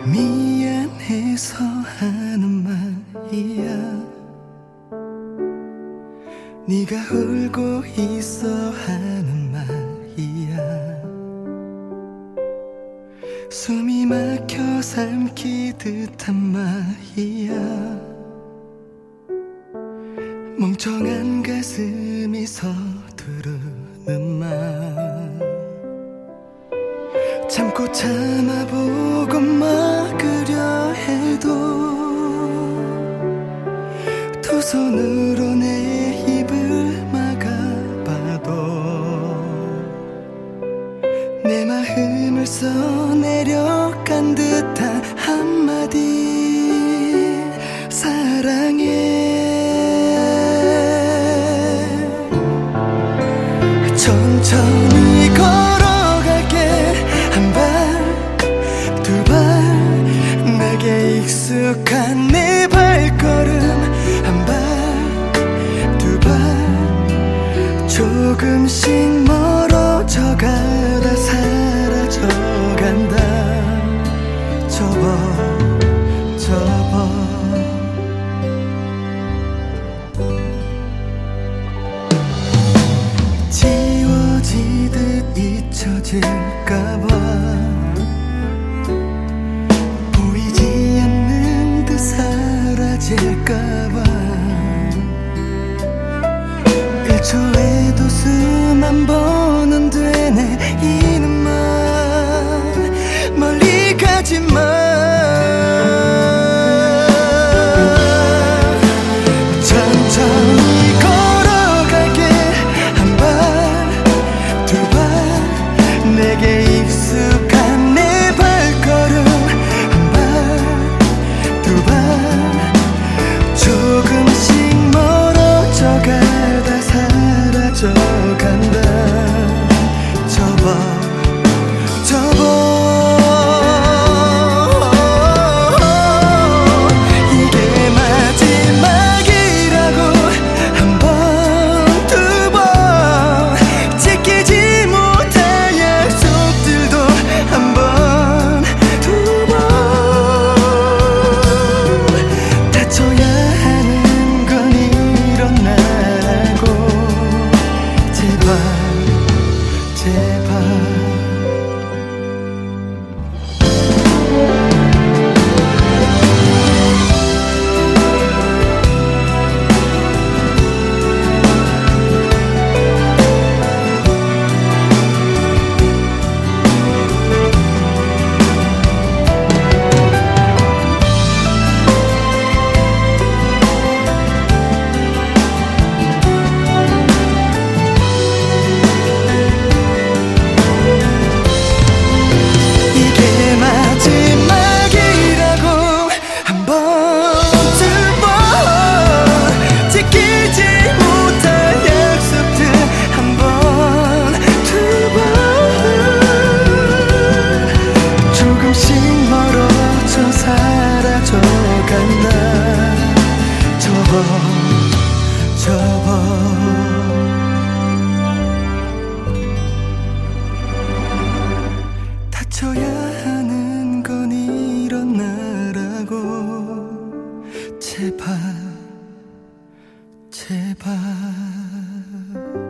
미안해서 하는 말이야. 네가 울고 있어 하는 말이야. 숨이 막혀 삼키듯 한 말이야. 멍청한 가슴이 서두르는 말. 참고 참아보고 막으려 해도 두 손으로 내 입을 막아봐도 내 마음을 써내려간 듯한 한마디 사랑해. 천천히 걸어갈게. 한 발, 두 발, 내게 익숙한 내 발걸음. 한 발, 두 발, 조금씩 멀어져가다 사라져간다. 접어 지워지듯 잊혀질까봐, 보이지 않는 듯 사라질까봐, 1초에도 수만 번은 되뇌 이는 말 멀리 가지마. 천천히 걸어갈게. 한 발, 두 발, 내게 익숙한 내 발걸음. 한 발, 두 발, 조금씩 멀어져가다 사라져간다. 접어 이게 마지막이라고. 한 번, 두 번, 지키지 못할 약속들도 한 번, 두 번, 다쳐야 하는 건 일어나고. 제발 제발 다쳐야 하는 건 일어나라고. 제발 제발